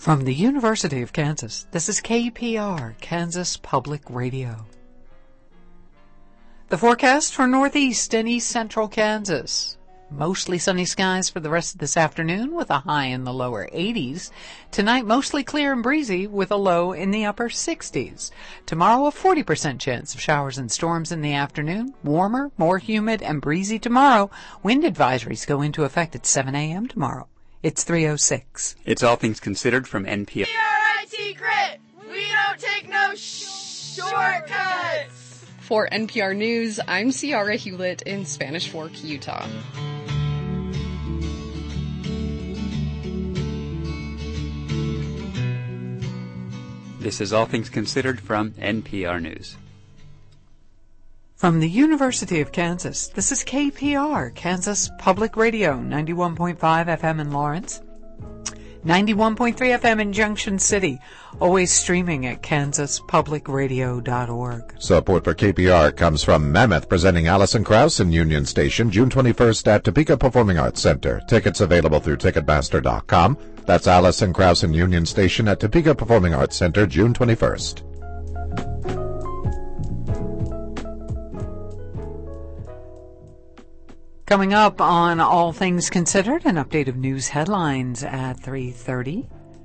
From the University of Kansas, this is KPR, Kansas Public Radio. The forecast for northeast and east central Kansas. Mostly sunny skies for the rest of this afternoon with a high in the lower 80s. Tonight, mostly clear and breezy with a low in the upper 60s. Tomorrow, a 40% chance of showers and storms in the afternoon. Warmer, more humid, and breezy tomorrow. Wind advisories go into effect at 7 a.m. tomorrow. It's 3:06. It's All Things Considered from NPR. PRIT Grit! We don't take no shortcuts! For NPR News, I'm Ciara Hewlett in Spanish Fork, Utah. This is All Things Considered from NPR News. From the University of Kansas, this is KPR, Kansas Public Radio, 91.5 FM in Lawrence, 91.3 FM in Junction City, always streaming at kansaspublicradio.org. Support for KPR comes from Mammoth, presenting Alison Krauss in Union Station, June 21st at Topeka Performing Arts Center. Tickets available through Ticketmaster.com. That's Alison Krauss in Union Station at Topeka Performing Arts Center, June 21st. Coming up on All Things Considered, an update of news headlines at 3:30.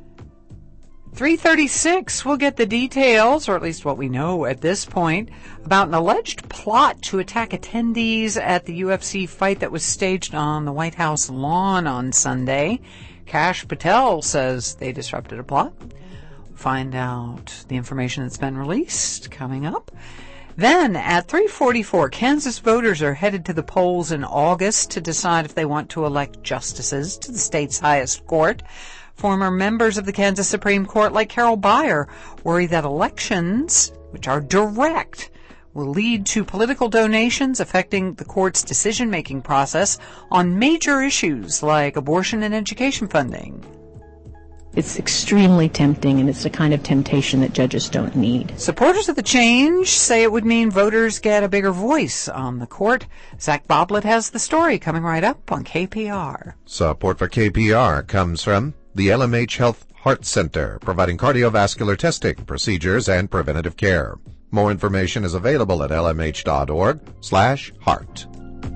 3:36, we'll get the details, or at least what we know at this point, about an alleged plot to attack attendees at the UFC fight that was staged on the White House lawn on Sunday. Kash Patel says they disrupted a plot. Find out the information that's been released coming up. Then at 3:44, Kansas voters are headed to the polls in August to decide if they want to elect justices to the state's highest court. Former members of the Kansas Supreme Court, like Carol Beyer, worry that elections, which are direct, will lead to political donations affecting the court's decision-making process on major issues like abortion and education funding. It's extremely tempting, and it's the kind of temptation that judges don't need. Supporters of the change say it would mean voters get a bigger voice on the court. Zach Boblet has the story coming right up on KPR. Support for KPR comes from the LMH Health Heart Center, providing cardiovascular testing, procedures, and preventative care. More information is available at lmh.org/heart.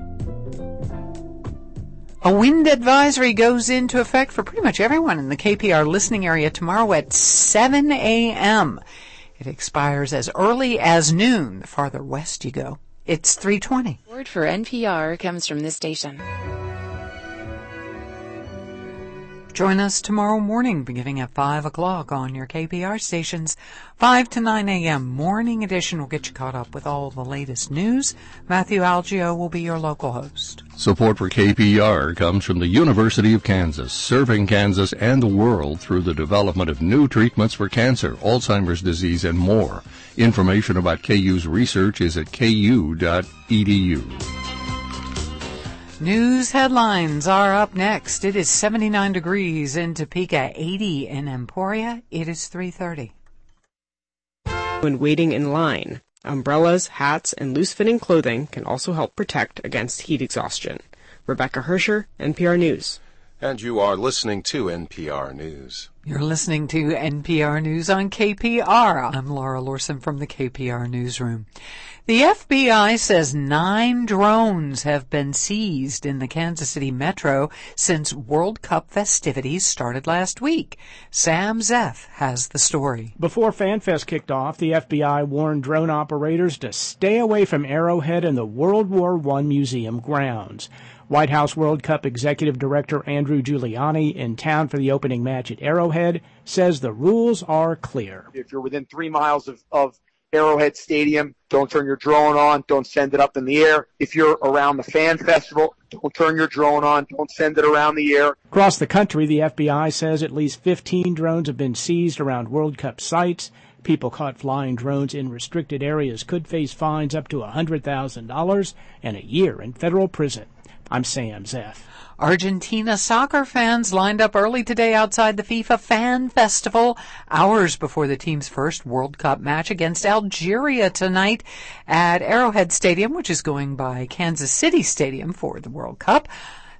A wind advisory goes into effect for pretty much everyone in the KPR listening area tomorrow at 7 a.m. It expires as early as noon the farther west you go. It's 3:20. Word for NPR comes from this station. Join us tomorrow morning beginning at 5 o'clock on your KPR stations. 5 to 9 a.m. Morning edition will get you caught up with all the latest news. Matthew Algio will be your local host. Support for KPR comes from the University of Kansas, serving Kansas and the world through the development of new treatments for cancer, Alzheimer's disease, and more. Information about KU's research is at ku.edu. News headlines are up next. It is 79 degrees in Topeka, 80 in Emporia. It is 3:30. When waiting in line, umbrellas, hats, and loose-fitting clothing can also help protect against heat exhaustion. Rebecca Hersher, NPR News. And you are listening to NPR News. You're listening to NPR News on KPR. I'm Laura Lorson from the KPR Newsroom. The FBI says 9 drones have been seized in the Kansas City metro since World Cup festivities started last week. Sam Zeff has the story. Before FanFest kicked off, the FBI warned drone operators to stay away from Arrowhead and the World War I Museum grounds. White House World Cup Executive Director Andrew Giuliani, in town for the opening match at Arrowhead, says the rules are clear. If you're within 3 miles of Arrowhead Stadium, don't turn your drone on, don't send it up in the air. If you're around the fan festival, don't turn your drone on, don't send it around the air. Across the country, the FBI says at least 15 drones have been seized around World Cup sites. People caught flying drones in restricted areas could face fines up to $100,000 and a year in federal prison. I'm Sam Zeff. Argentina soccer fans lined up early today outside the FIFA Fan Festival, hours before the team's first World Cup match against Algeria tonight at Arrowhead Stadium, which is going by Kansas City Stadium for the World Cup.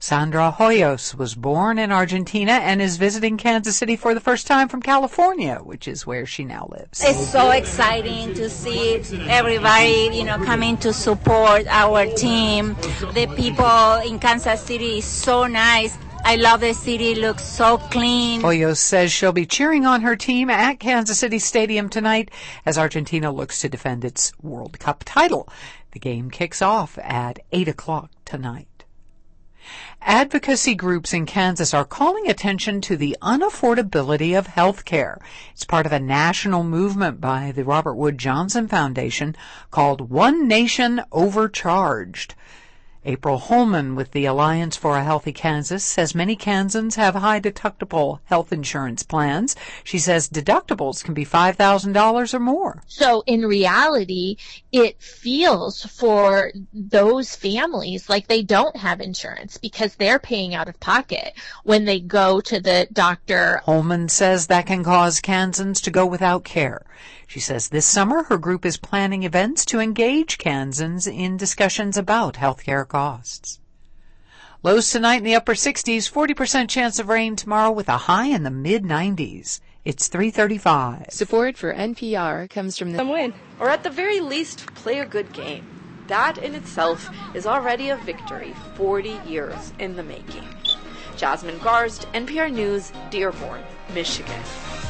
Sandra Hoyos was born in Argentina and is visiting Kansas City for the first time from California, which is where she now lives. It's so exciting to see everybody, coming to support our team. The people in Kansas City is so nice. I love the city. It looks so clean. Hoyos says she'll be cheering on her team at Kansas City Stadium tonight as Argentina looks to defend its World Cup title. The game kicks off at 8 o'clock tonight. Advocacy groups in Kansas are calling attention to the unaffordability of health care. It's part of a national movement by the Robert Wood Johnson Foundation called One Nation Overcharged. April Holman with the Alliance for a Healthy Kansas says many Kansans have high deductible health insurance plans. She says deductibles can be $5,000 or more. So in reality, it feels for those families like they don't have insurance because they're paying out of pocket when they go to the doctor. Holman says that can cause Kansans to go without care. She says this summer her group is planning events to engage Kansans in discussions about health care costs. Lows tonight in the upper 60s, 40% chance of rain tomorrow with a high in the mid-90s. It's 3:35. Support for NPR comes from the win, or at the very least, play a good game. That in itself is already a victory 40 years in the making. Jasmine Garst, NPR News, Dearborn, Michigan.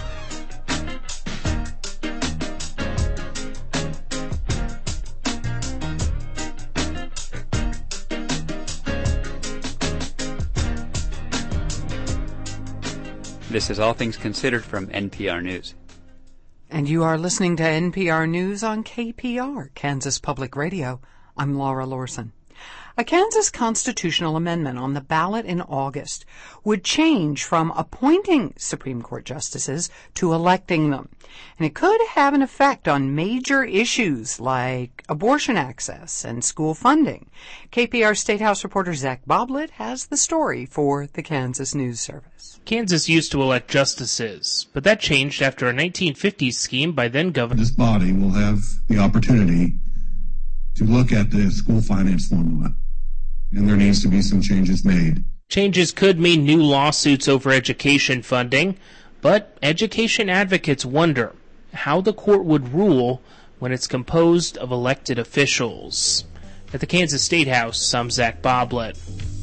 This is All Things Considered from NPR News. And you are listening to NPR News on KPR, Kansas Public Radio. I'm Laura Lorson. A Kansas constitutional amendment on the ballot in August would change from appointing Supreme Court justices to electing them. And it could have an effect on major issues like abortion access and school funding. KPR State House reporter Zach Boblett has the story for the Kansas News Service. Kansas used to elect justices, but that changed after a 1950s scheme by then-Governor. This body will have the opportunity to look at the school finance formula, and there needs to be some changes made. Changes could mean new lawsuits over education funding, but education advocates wonder how the court would rule when it's composed of elected officials. At the Kansas State House, I'm Zach Boblett.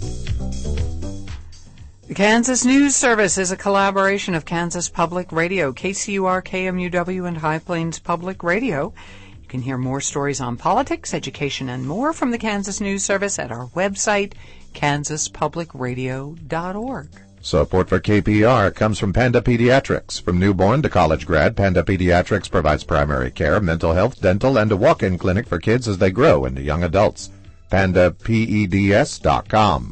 The Kansas News Service is a collaboration of Kansas Public Radio, KCUR, KMUW, and High Plains Public Radio. You can hear more stories on politics, education, and more from the Kansas News Service at our website, kansaspublicradio.org. Support for KPR comes from Panda Pediatrics. From newborn to college grad, Panda Pediatrics provides primary care, mental health, dental, and a walk-in clinic for kids as they grow into young adults. PandaPEDS.com.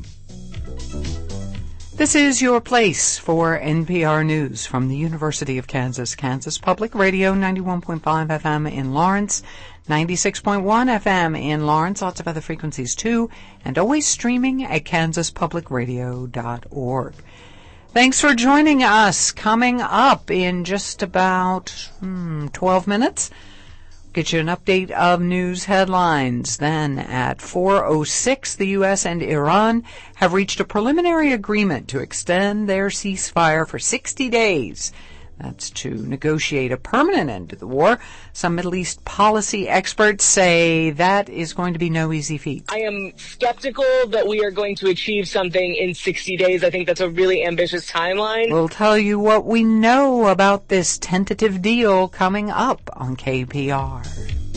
This is your place for NPR News from the University of Kansas, Kansas Public Radio, 91.5 FM in Lawrence, 96.1 FM in Lawrence, lots of other frequencies too, and always streaming at kansaspublicradio.org. Thanks for joining us. Coming up in just about 12 minutes, get you an update of news headlines. Then at 4:06, the U.S. and Iran have reached a preliminary agreement to extend their ceasefire for 60 days. That's to negotiate a permanent end to the war. Some Middle East policy experts say that is going to be no easy feat. I am skeptical that we are going to achieve something in 60 days. I think that's a really ambitious timeline. We'll tell you what we know about this tentative deal coming up on KPR.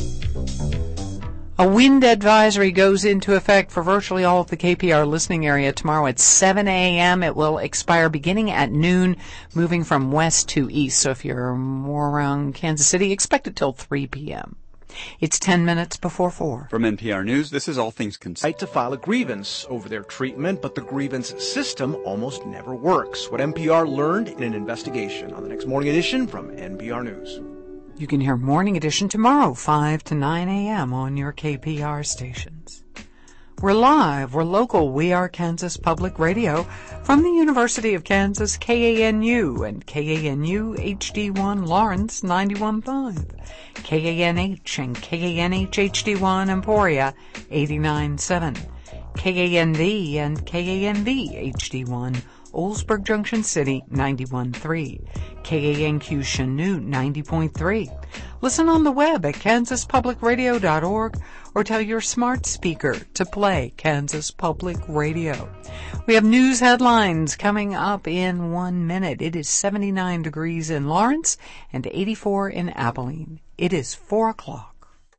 A wind advisory goes into effect for virtually all of the KPR listening area tomorrow at 7 a.m. It will expire beginning at noon, moving from west to east. So if you're more around Kansas City, expect it till 3 p.m. It's 10 minutes before 4. From NPR News, this is All Things Considered. To file a grievance over their treatment, but the grievance system almost never works. What NPR learned in an investigation on the next Morning Edition from NPR News. You can hear Morning Edition tomorrow, 5 to 9 a.m. on your KPR stations. We're live, we're local, we are Kansas Public Radio from the University of Kansas, KANU, and KANU HD1 Lawrence 91.5, KANH and KANH HD1 Emporia 89.7, KANV and KANV HD1, Oldsburg Junction City 91.3, KANQ Chanute 90.3. Listen on the web at kansaspublicradio.org or tell your smart speaker to play Kansas Public Radio. We have news headlines coming up in 1 minute. It is 79 degrees in Lawrence and 84 in Abilene. It is 4 o'clock.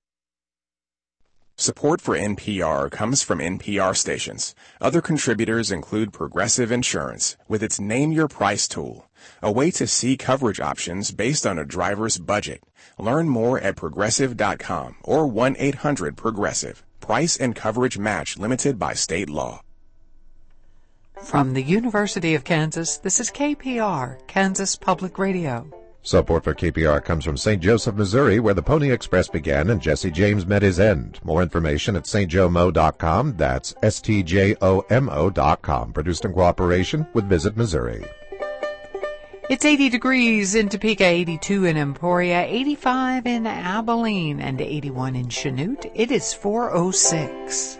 Support for NPR comes from NPR stations. Other contributors include Progressive Insurance with its Name Your Price tool, a way to see coverage options based on a driver's budget. Learn more at Progressive.com or 1-800-PROGRESSIVE. Price and coverage match limited by state law. From the University of Kansas, this is KPR, Kansas Public Radio. Support for KPR comes from St. Joseph, Missouri, where the Pony Express began and Jesse James met his end. More information at stjomo.com. That's stjomo.com. Produced in cooperation with Visit Missouri. It's 80 degrees in Topeka, 82 in Emporia, 85 in Abilene, and 81 in Chanute. It is 4:06.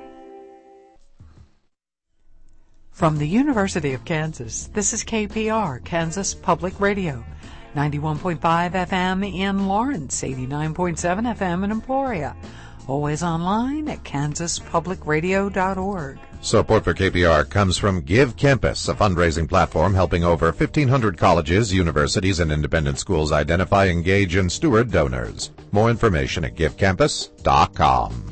From the University of Kansas, this is KPR, Kansas Public Radio. 91.5 FM in Lawrence, 89.7 FM in Emporia. Always online at kansaspublicradio.org. Support for KPR comes from Give Campus, a fundraising platform helping over 1,500 colleges, universities, and independent schools identify, engage, and steward donors. More information at givecampus.com.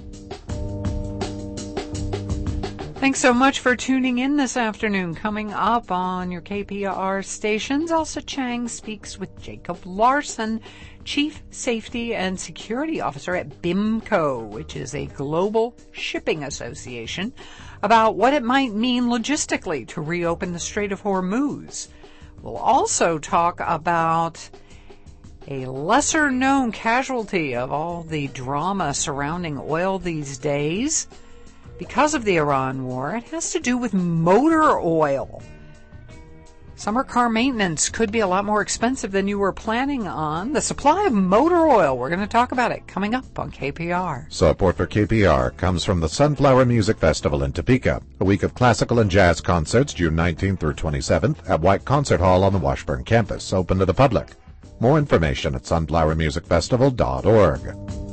Thanks so much for tuning in this afternoon. Coming up on your KPR stations, Elsa Chang speaks with Jacob Larson, Chief Safety and Security Officer at BIMCO, which is a global shipping association, about what it might mean logistically to reopen the Strait of Hormuz. We'll also talk about a lesser-known casualty of all the drama surrounding oil these days. Because of the Iran war, it has to do with motor oil. Summer car maintenance could be a lot more expensive than you were planning on. The supply of motor oil, we're going to talk about it coming up on KPR. Support for KPR comes from the Sunflower Music Festival in Topeka, a week of classical and jazz concerts June 19th through 27th at White Concert Hall on the Washburn campus, open to the public. More information at sunflowermusicfestival.org.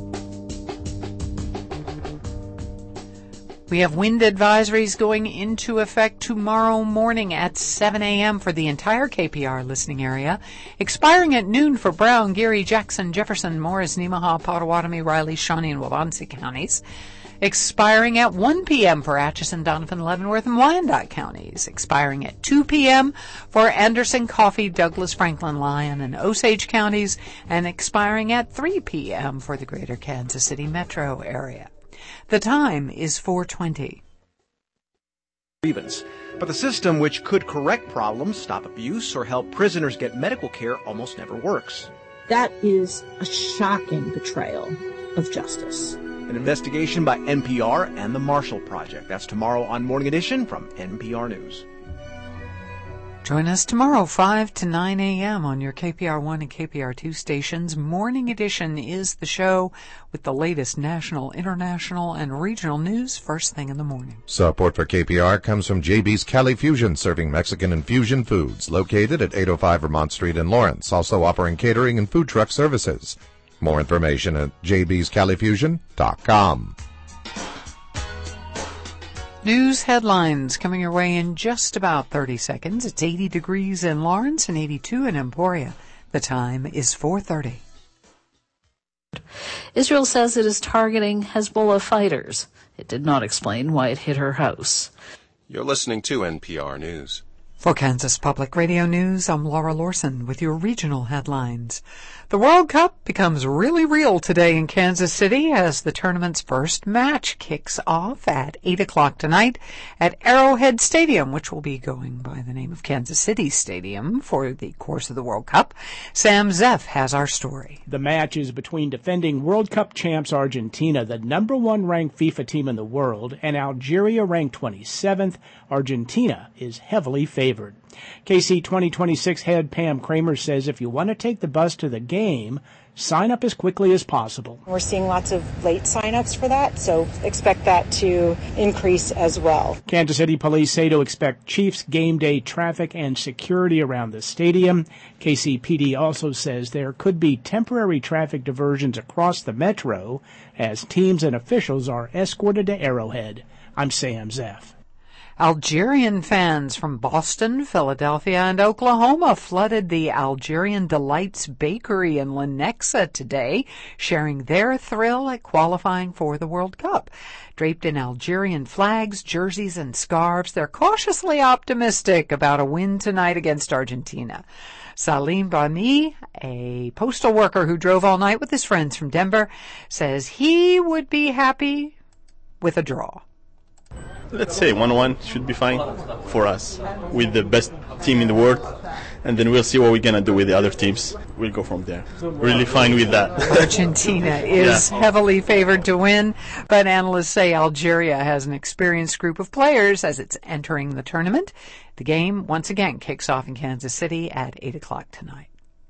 We have wind advisories going into effect tomorrow morning at 7 a.m. for the entire KPR listening area, expiring at noon for Brown, Geary, Jackson, Jefferson, Morris, Nemaha, Potawatomi, Riley, Shawnee, and Waubonsee counties, expiring at 1 p.m. for Atchison, Donovan, Leavenworth, and Wyandotte counties, expiring at 2 p.m. for Anderson, Coffee, Douglas, Franklin, Lyon, and Osage counties, and expiring at 3 p.m. for the greater Kansas City metro area. The time is 4:20. Grievance. But the system which could correct problems, stop abuse, or help prisoners get medical care almost never works. That is a shocking betrayal of justice. An investigation by NPR and the Marshall Project. That's tomorrow on Morning Edition from NPR News. Join us tomorrow, 5 to 9 a.m. on your KPR1 and KPR2 stations. Morning Edition is the show with the latest national, international, and regional news first thing in the morning. Support for KPR comes from JB's Cali Fusion, serving Mexican and fusion foods, located at 805 Vermont Street in Lawrence, also offering catering and food truck services. More information at jbscalifusion.com. News headlines coming your way in just about 30 seconds. It's 80 degrees in Lawrence and 82 in Emporia. The time is 4:30. Israel says it is targeting Hezbollah fighters. It did not explain why it hit her house. You're listening to NPR News. For Kansas Public Radio News, I'm Laura Lorson with your regional headlines. The World Cup becomes really real today in Kansas City as the tournament's first match kicks off at 8 o'clock tonight at Arrowhead Stadium, which will be going by the name of Kansas City Stadium for the course of the World Cup. Sam Zeff has our story. The match is between defending World Cup champs Argentina, the number one ranked FIFA team in the world, and Algeria ranked 27th. Argentina is heavily favored. favored. KC 2026 head Pam Kramer says if you want to take the bus to the game, sign up as quickly as possible. We're seeing lots of late signups for that, so expect that to increase as well. Kansas City police say to expect Chiefs game day traffic and security around the stadium. KCPD also says there could be temporary traffic diversions across the metro as teams and officials are escorted to Arrowhead. I'm Sam Zeff. Algerian fans from Boston, Philadelphia, and Oklahoma flooded the Algerian Delights Bakery in Lenexa today, sharing their thrill at qualifying for the World Cup. Draped in Algerian flags, jerseys, and scarves, they're cautiously optimistic about a win tonight against Argentina. Salim Bani, a postal worker who drove all night with his friends from Denver, says he would be happy with a draw. Let's say 1-1 should be fine for us with the best team in the world, and then we'll see what we're going to do with the other teams. We'll go from there. Really fine with that. Argentina is heavily favored to win, but analysts say Algeria has an experienced group of players as it's entering the tournament. The game, once again, kicks off in Kansas City at 8 o'clock tonight.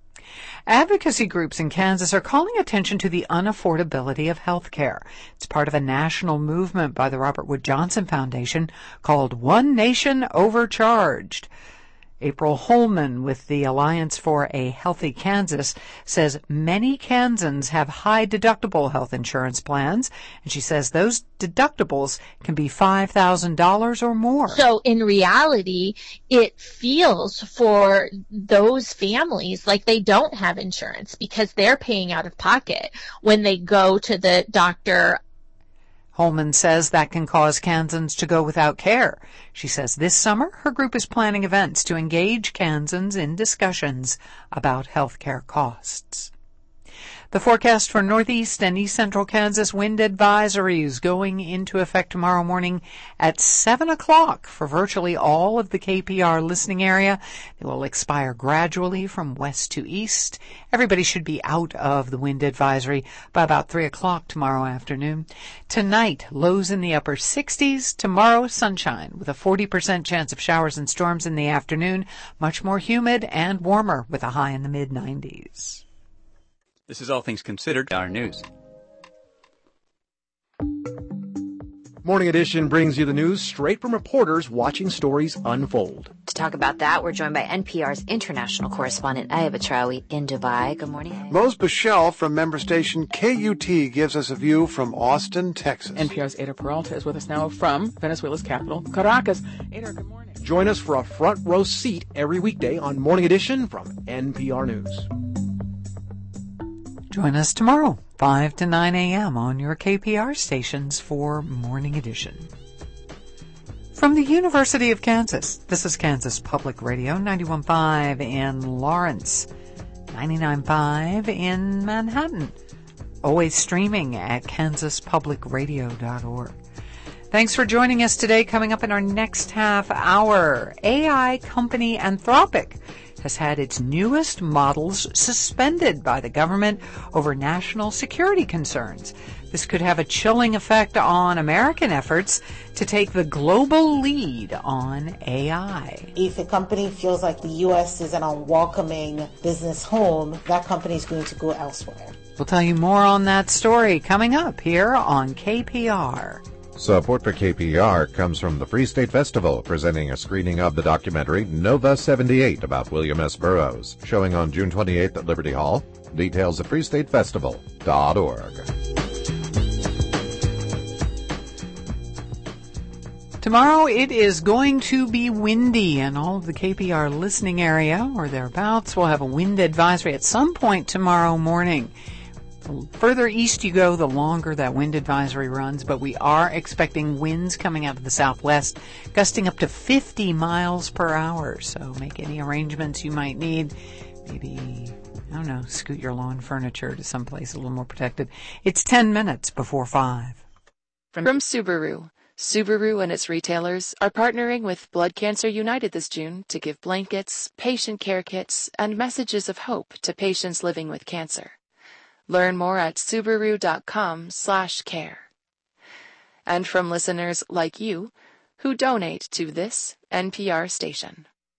Advocacy groups in Kansas are calling attention to the unaffordability of health care. It's part of a national movement by the Robert Wood Johnson Foundation called One Nation Overcharged. April Holman with the Alliance for a Healthy Kansas says many Kansans have high deductible health insurance plans, and she says those deductibles can be $5,000 or more. So in reality, it feels for those families like they don't have insurance because they're paying out of pocket when they go to the doctor. Holman says that can cause Kansans to go without care. She says this summer her group is planning events to engage Kansans in discussions about health care costs. The forecast for northeast and east central Kansas wind advisories going into effect tomorrow morning at 7 o'clock for virtually all of the KPR listening area. They will expire gradually from west to east. Everybody should be out of the wind advisory by about 3 o'clock tomorrow afternoon. Tonight, lows in the upper 60s. Tomorrow, sunshine with a 40% chance of showers and storms in the afternoon. Much more humid and warmer with a high in the mid-90s. This is All Things Considered, our news. Morning Edition brings you the news straight from reporters watching stories unfold. To talk about that, we're joined by NPR's international correspondent, Ayaba Traoui, in Dubai. Good morning. Mose Bichelle from member station KUT gives us a view from Austin, Texas. NPR's Ada Peralta is with us now from Venezuela's capital, Caracas. Ada, good morning. Join us for a front row seat every weekday on Morning Edition from NPR News. Join us tomorrow, 5 to 9 a.m. on your KPR stations for Morning Edition. From the University of Kansas, this is Kansas Public Radio, 91.5 in Lawrence, 99.5 in Manhattan. Always streaming at kansaspublicradio.org. Thanks for joining us today. Coming up in our next half hour, AI company Anthropic has had its newest models suspended by the government over national security concerns. This could have a chilling effect on American efforts to take the global lead on AI. If a company feels like the U.S. is an unwelcoming business home, that company is going to go elsewhere. We'll tell you more on that story coming up here on KPR. Support for KPR comes from the Free State Festival, presenting a screening of the documentary Nova 78 about William S. Burroughs, showing on June 28th at Liberty Hall. Details at freestatefestival.org. Tomorrow it is going to be windy in all of the KPR listening area or thereabouts. We'll have a wind advisory at some point tomorrow morning. The further east you go, the longer that wind advisory runs, but we are expecting winds coming out of the southwest, gusting up to 50 miles per hour. So make any arrangements you might need. Maybe, I don't know, scoot your lawn furniture to someplace a little more protected. It's 10 minutes before 5. From Subaru. Subaru and its retailers are partnering with Blood Cancer United this June to give blankets, patient care kits, and messages of hope to patients living with cancer. Learn more at Subaru.com/care. And from listeners like you who donate to this NPR station.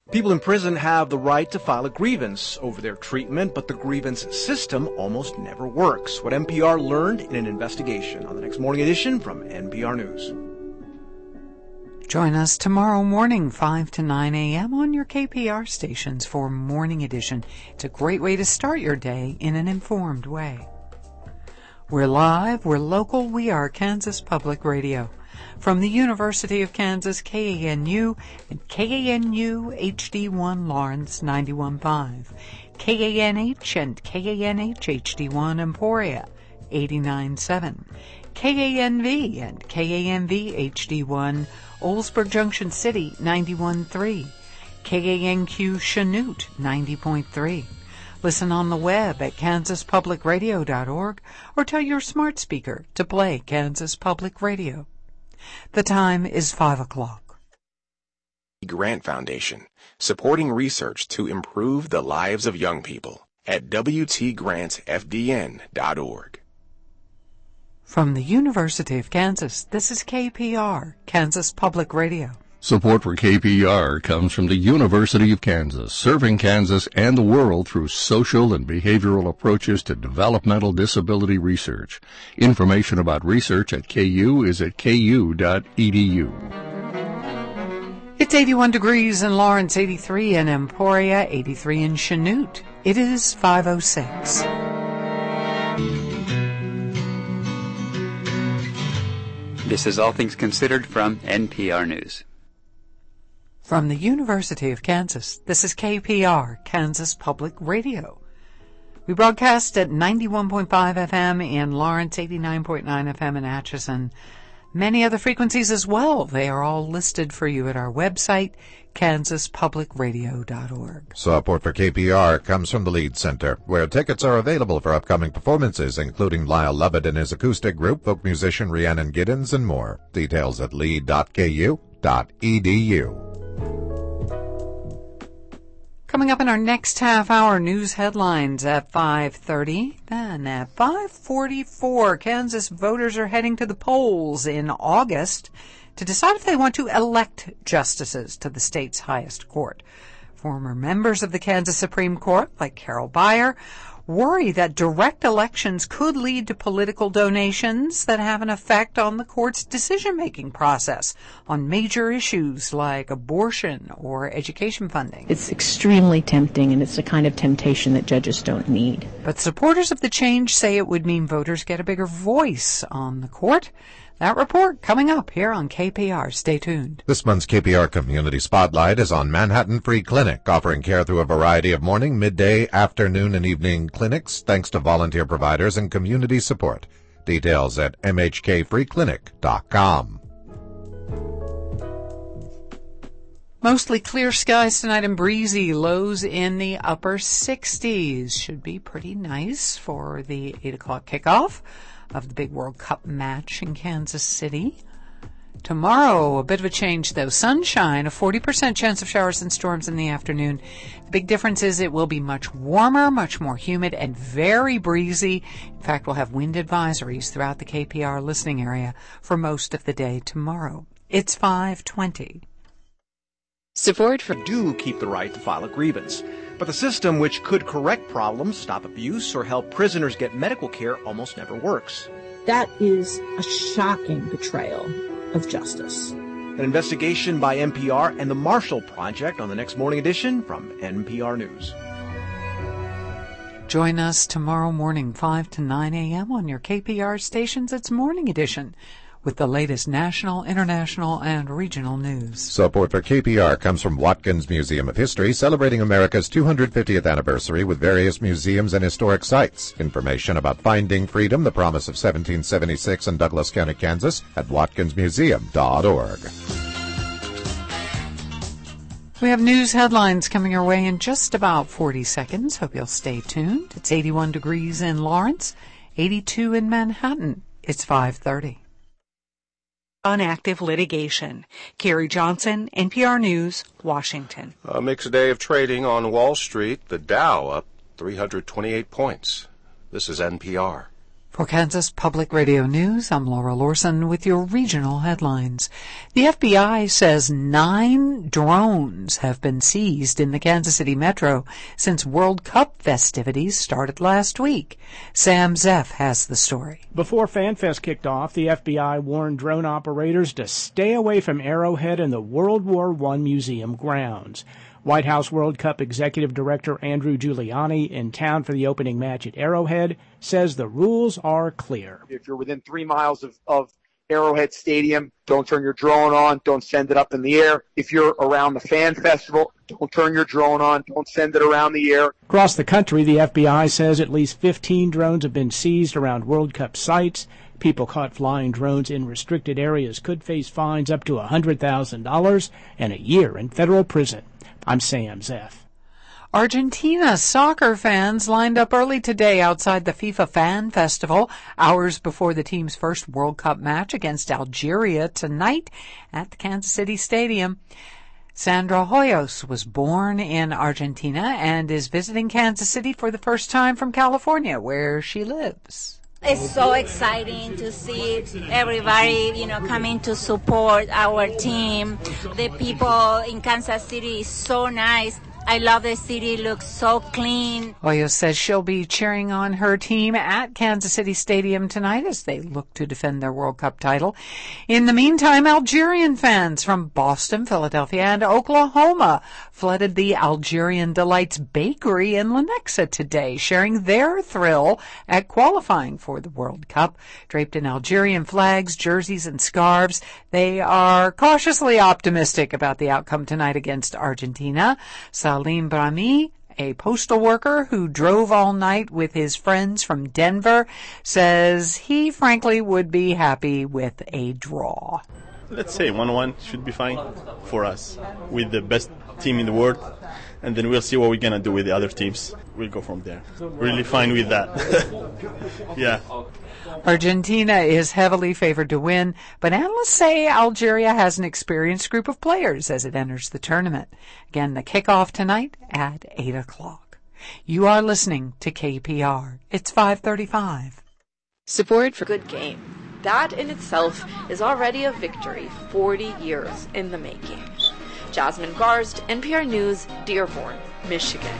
People in prison have the right to file a grievance over their treatment, but the grievance system almost never works. What NPR learned in an investigation on the next morning edition from NPR News. Join us tomorrow morning, 5 to 9 a.m. on your KPR stations for Morning Edition. It's a great way to start your day in an informed way. We're live, we're local, we are Kansas Public Radio. From the University of Kansas, KANU, and KANU HD1 Lawrence 91.5, KANH and KANH HD1 Emporia 89.7, KANV and KANV HD1 Oldsburg Junction City 91.3, KANQ Chanute 90.3. Listen on the web at kansaspublicradio.org or tell your smart speaker to play Kansas Public Radio. The time is 5 o'clock. Grant Foundation, supporting research to improve the lives of young people at WTGrantFDN.org. From the University of Kansas, this is KPR, Kansas Public Radio. Support for KPR comes from the University of Kansas, serving Kansas and the world through social and behavioral approaches to developmental disability research. Information about research at KU is at ku.edu. It's 81 degrees in Lawrence, 83 in Emporia, 83 in Chanute. It is 5:06. This is All Things Considered from NPR News. From the University of Kansas, this is KPR, Kansas Public Radio. We broadcast at 91.5 FM in Lawrence, 89.9 FM in Atchison. Many other frequencies as well. They are all listed for you at our website, kansaspublicradio.org. Support for KPR comes from the Lead Center, where tickets are available for upcoming performances, including Lyle Lovett and his acoustic group, folk musician Rhiannon Giddens, and more. Details at lead.ku.edu. Coming up in our next half hour, news headlines at 5:30. Then at 5:44, Kansas voters are heading to the polls in August to decide if they want to elect justices to the state's highest court. Former members of the Kansas Supreme Court, like Carol Beyer, worry that direct elections could lead to political donations that have an effect on the court's decision-making process on major issues like abortion or education funding. It's extremely tempting, and it's the kind of temptation that judges don't need. But supporters of the change say it would mean voters get a bigger voice on the court. That report coming up here on KPR. Stay tuned. This month's KPR Community Spotlight is on Manhattan Free Clinic, offering care through a variety of morning, midday, afternoon, and evening clinics, thanks to volunteer providers and community support. Details at mhkfreeclinic.com. Mostly clear skies tonight and breezy. Lows in the upper 60s. Should be pretty nice for the 8 o'clock kickoff of the big World Cup match in Kansas City. Tomorrow, a bit of a change though. Sunshine, a 40% chance of showers and storms in the afternoon. The big difference is it will be much warmer, much more humid, and very breezy. In fact, we'll have wind advisories throughout the KPR listening area for most of the day tomorrow. It's 5:20. Support for do keep the right to file a grievance. But the system which could correct problems, stop abuse, or help prisoners get medical care almost never works. That is a shocking betrayal of justice. An investigation by NPR and the Marshall Project on the next morning edition from NPR News. Join us tomorrow morning, 5 to 9 a.m. on your KPR stations. It's Morning Edition with the latest national, international, and regional news. Support for KPR comes from Watkins Museum of History, celebrating America's 250th anniversary with various museums and historic sites. Information about Finding Freedom, the Promise of 1776 in Douglas County, Kansas, at watkinsmuseum.org. We have news headlines coming your way in just about 40 seconds. Hope you'll stay tuned. It's 81 degrees in Lawrence, 82 in Manhattan. It's 5:30. On active litigation. Carrie Johnson, NPR News, Washington. A mixed day of trading on Wall Street. The Dow up 328 points. This is NPR. For Kansas Public Radio News, I'm Laura Lorson with your regional headlines. The FBI says 9 drones have been seized in the Kansas City metro since World Cup festivities started last week. Sam Zeff has the story. Before FanFest kicked off, the FBI warned drone operators to stay away from Arrowhead and the World War I museum grounds. White House World Cup Executive Director Andrew Giuliani, in town for the opening match at Arrowhead, says the rules are clear. If you're within 3 miles of Arrowhead Stadium, don't turn your drone on, don't send it up in the air. If you're around the fan festival, don't turn your drone on, don't send it around the air. Across the country, the FBI says at least 15 drones have been seized around World Cup sites. People caught flying drones in restricted areas could face fines up to $100,000 and a year in federal prison. I'm Sam Zeff. Argentina soccer fans lined up early today outside the FIFA Fan Festival, hours before the team's first World Cup match against Algeria tonight at the Kansas City Stadium. Sandra Hoyos was born in Argentina and is visiting Kansas City for the first time from California, where she lives. It's so exciting to see everybody, coming to support our team. The people in Kansas City is so nice. I love the city. It looks so clean. Hoyos says she'll be cheering on her team at Kansas City Stadium tonight as they look to defend their World Cup title. In the meantime, Algerian fans from Boston, Philadelphia, and Oklahoma flooded the Algerian Delights Bakery in Lenexa today, sharing their thrill at qualifying for the World Cup. Draped in Algerian flags, jerseys, and scarves, they are cautiously optimistic about the outcome tonight against Argentina. Salim Brahmi, a postal worker who drove all night with his friends from Denver, says he frankly would be happy with a draw. Let's say 1-1 should be fine for us with the best team in the world, and then we'll see what we're going to do with the other teams. We'll go from there. Really fine with that. Yeah. Argentina is heavily favored to win, but analysts say Algeria has an experienced group of players as it enters the tournament. Again, the kickoff tonight at 8 o'clock. You are listening to KPR. It's 5:35. Support for Good Game. That in itself is already a victory 40 years in the making. Jasmine Garst, NPR News, Dearborn, Michigan.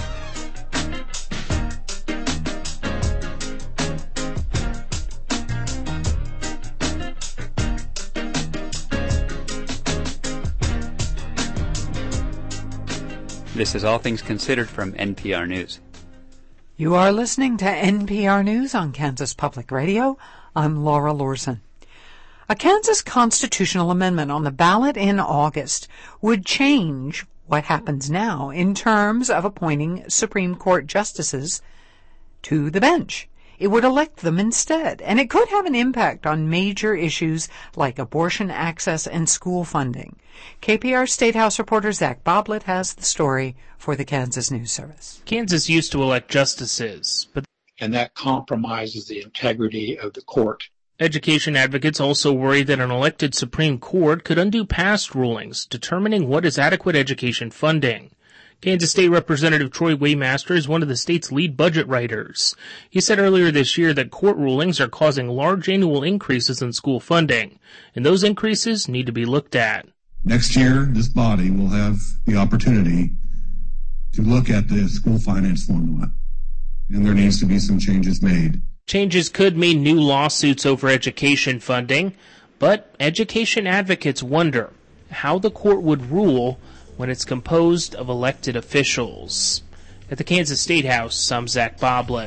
This is All Things Considered from NPR News. You are listening to NPR News on Kansas Public Radio. I'm Laura Lorson. A Kansas constitutional amendment on the ballot in August would change what happens now in terms of appointing Supreme Court justices to the bench. It would elect them instead, and it could have an impact on major issues like abortion access and school funding. KPR State House reporter Zach Boblet has the story for the Kansas News Service. Kansas used to elect justices, and that compromises the integrity of the court. Education advocates also worry that an elected Supreme Court could undo past rulings determining what is adequate education funding. Kansas State Representative Troy Waymaster is one of the state's lead budget writers. He said earlier this year that court rulings are causing large annual increases in school funding, and those increases need to be looked at. Next year, this body will have the opportunity to look at the school finance formula, and there needs to be some changes made. Changes could mean new lawsuits over education funding, but education advocates wonder how the court would rule when it's composed of elected officials. At the Kansas State House, I'm Zach Boblet.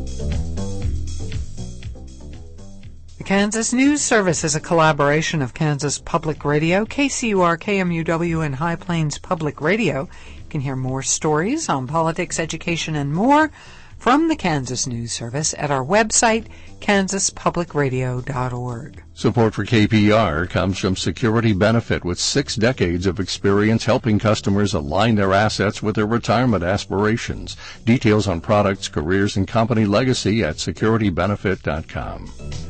The Kansas News Service is a collaboration of Kansas Public Radio, KCUR, KMUW, and High Plains Public Radio. You can hear more stories on politics, education, and more from the Kansas News Service at our website, kansaspublicradio.org. Support for KPR comes from Security Benefit, with 6 decades of experience helping customers align their assets with their retirement aspirations. Details on products, careers, and company legacy at securitybenefit.com.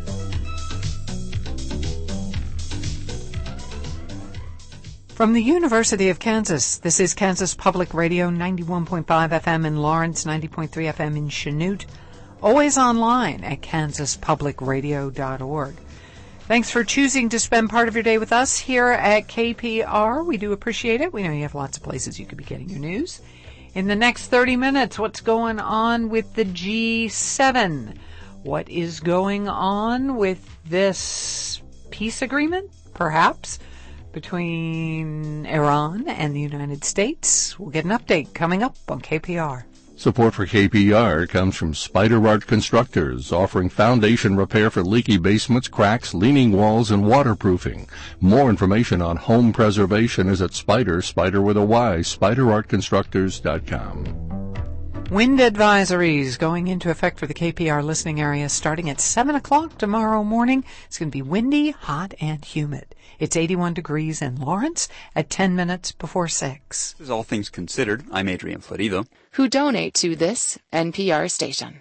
From the University of Kansas, this is Kansas Public Radio, 91.5 FM in Lawrence, 90.3 FM in Chanute, always online at kansaspublicradio.org. Thanks for choosing to spend part of your day with us here at KPR. We do appreciate it. We know you have lots of places you could be getting your news. In the next 30 minutes, what's going on with the G7? What is going on with this peace agreement, perhaps, between Iran and the United States? We'll get an update coming up on KPR. Support for KPR comes from Spider Art Constructors, offering foundation repair for leaky basements, cracks, leaning walls, and waterproofing. More information on home preservation is at Spider with a Y, spiderartconstructors.com. Wind advisories going into effect for the KPR listening area starting at 7 o'clock tomorrow morning. It's going to be windy, hot, and humid. It's 81 degrees in Lawrence at 10 minutes before 6. This is All Things Considered. I'm Adrian Florido, who donate to this NPR station.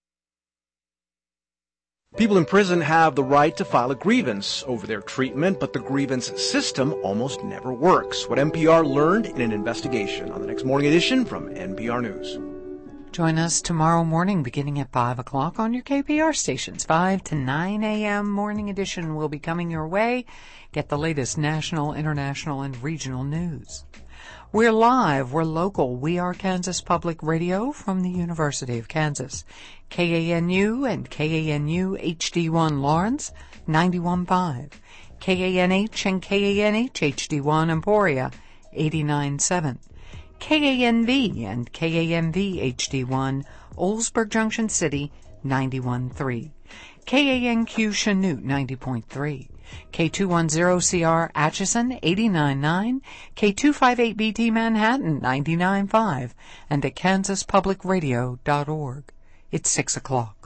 People in prison have the right to file a grievance over their treatment, but the grievance system almost never works. What NPR learned in an investigation on the next morning edition from NPR News. Join us tomorrow morning beginning at 5 o'clock on your KPR stations. 5 to 9 a.m. morning edition will be coming your way. Get the latest national, international, and regional news. We're live. We're local. We are Kansas Public Radio from the University of Kansas. KANU and KANU HD1 Lawrence, 91.5. KANH and KANH HD1 Emporia, 89.7. KANV and KANV HD1 Oldsburg Junction City, 91.3. KANQ Chanute, 90.3. K210CR Atchison, 89.9. K258BT Manhattan, 99.5. And at kansaspublicradio.org. It's 6 o'clock.